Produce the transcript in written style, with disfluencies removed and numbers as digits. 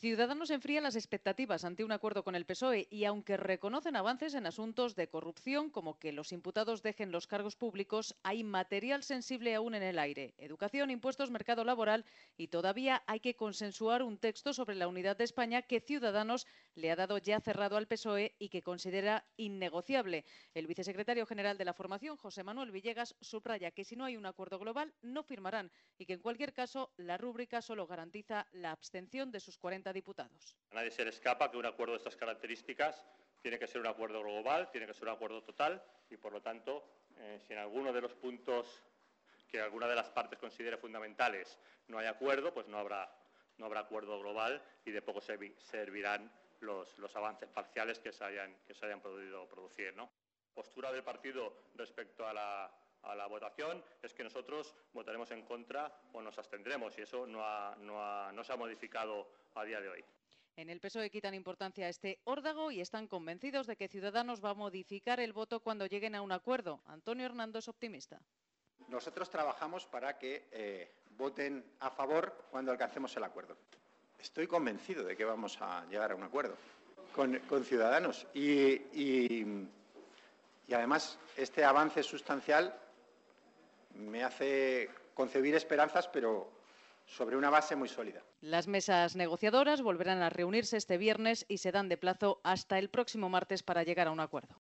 Ciudadanos enfría las expectativas ante un acuerdo con el PSOE y aunque reconocen avances en asuntos de corrupción como que los imputados dejen los cargos públicos, hay material sensible aún en el aire. Educación, impuestos, mercado laboral y todavía hay que consensuar un texto sobre la unidad de España que Ciudadanos le ha dado ya cerrado al PSOE y que considera innegociable. El vicesecretario general de la formación, José Manuel Villegas, subraya que si no hay un acuerdo global no firmarán y que en cualquier caso la rúbrica solo garantiza la abstención de sus 40 diputados. A nadie se le escapa que un acuerdo de estas características tiene que ser un acuerdo global, tiene que ser un acuerdo total y, por lo tanto, si en alguno de los puntos que alguna de las partes considere fundamentales no hay acuerdo, pues no habrá acuerdo global y de poco servirán los avances parciales que se hayan podido producir, ¿no? Postura del partido respecto a la votación es que nosotros votaremos en contra o nos abstendremos y eso no se ha modificado a día de hoy. En el PSOE quitan importancia a este órdago y están convencidos de que Ciudadanos va a modificar el voto cuando lleguen a un acuerdo. Antonio Hernando es optimista. Nosotros trabajamos para que voten a favor cuando alcancemos el acuerdo. Estoy convencido de que vamos a llegar a un acuerdo con Ciudadanos y además este avance sustancial me hace concebir esperanzas, pero sobre una base muy sólida. Las mesas negociadoras volverán a reunirse este viernes y se dan de plazo hasta el próximo martes para llegar a un acuerdo.